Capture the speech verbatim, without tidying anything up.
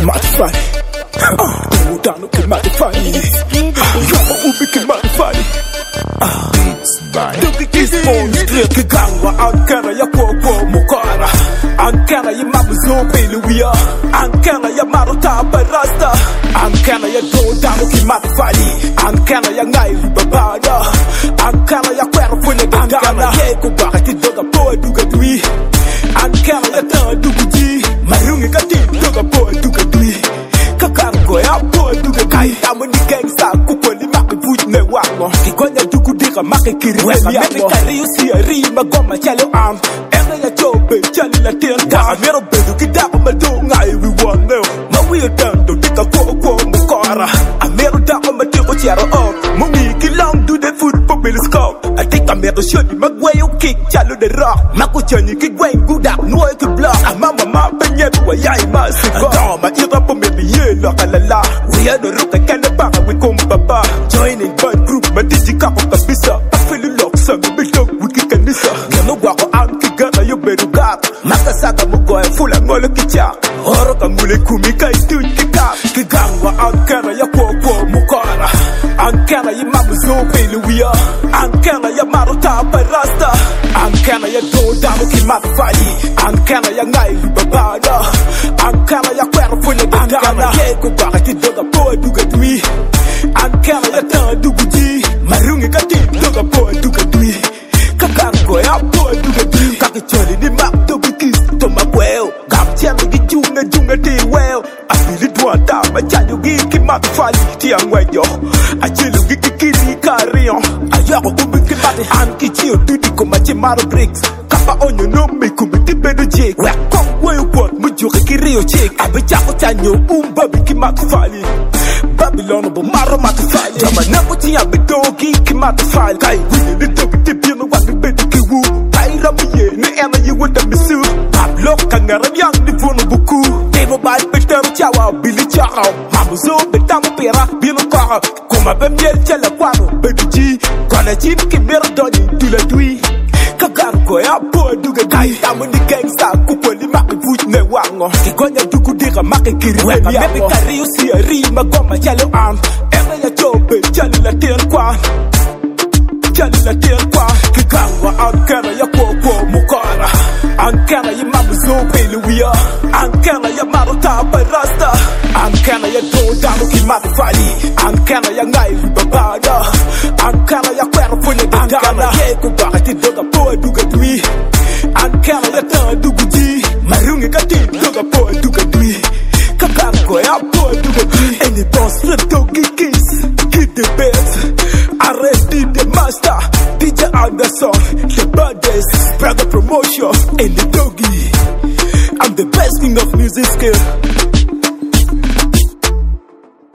kimatafari Udano kimatafari Yama ubi kimatafari Beats by Duki kispo straight kigangwa Ankara ya koko mukara Ankara ya mabuzo peluia Ankara ya maruta parasta Ankara ya dodano kimatafari Ankara ya ngai babada Ankara ya kwero fune gangana Ankara ya kubaka tidoga poa duga dui Ankara ya ta dugu ji Marungi kati doga poa duga dui Kakango ya poa duga kai Amani gangsta kukweli maki vuj ne wango Kikonya dugu diga maki kiri wema yango Meki usi ya rima goma chale am Ere ya chobe chale la tienda Amero bedu kidako mado ngai wiwaneo Mawio tando dika koko mukara Amero dako matiko chiaro ok Mungi kilang do the food for Billy Scott I think I'm here to show you Magwayo kick chalo the rock Mako chanyi kigweng gudak nuoy kiblock Amama ma penyebu wa yai masiko Adama ira po mebi yelo kalala We are the ruka kanda baka we kumbaba Joining bad group matiji kako kabisa Pafili lok sangu bidok wiki kanisa Gano wako anki gana yo beru gata Makasaka mugoya fula ngolo kichak Oro kangule kumika istuj kikak Kigangwa Ankara ya koko mukara Ankara ya mabuzo peluia Ankara ya maruta parasta Ankara ya dodano kimatafari Ankara ya ngai babada Ankara ya kwero fune gangana Ankara ya kubaka tidoga poa duga dui Ankara ya ta dugu ji Marungi kati doga poa duga dui Kakango ya poa duga dui Kakicholi ni mak dogi kis toma kweo Gamchemi gi junga junga ti weo Afili duata machanyo gi kimatafari Tiang wejo Achilu gi kikiri karion Ayako ubi kimati Anki chio dudi kumachi maro bricks Kapa onyo no me kumiti bedo jake Wekong weyo pot mujoke kirio chik Abe chako chanyo umbabi kimatafari Babylon bo maro matafari Jama nako tia bedogi kimatafari Kai wini ni dogi tipi no wani bedo kiwu Kai ramiye ni ena yi wada misu Pablo kangaram yang ni vono buku Tebo bai betero chawa bili chakao Mamuzo betamo pera bino kaka Kuma be miel chala kwano bedo ji Kwana chip ki mero doni tula dui Kagango ya poa duga gai Tamu ni gangsta kukweli maki vuj ne wango Kikonya dugu diga maki kiri wema yango Mebi kari usi ya rima goma chalo am Ere ya chobe chali la tien kwa Chali la tien kwa Kigangwa Ankara ya koko mukara Ankara ya mabuzo peluia Ankara ya maruta parasta Ankara ya dodano kimatafari Ankara ya ngai babada Ankara ya kwero fune gangana Ankara ya kubaka tidoga poa duga dui Ankara ya ta dugu ji Marungi kati doga poa duga dui Kakango ya poa duga dui Any boss red dogi kiss Kid the best R S D the master D J Anderson The baddest Brother promotion And the doggy I'm the best king of music skill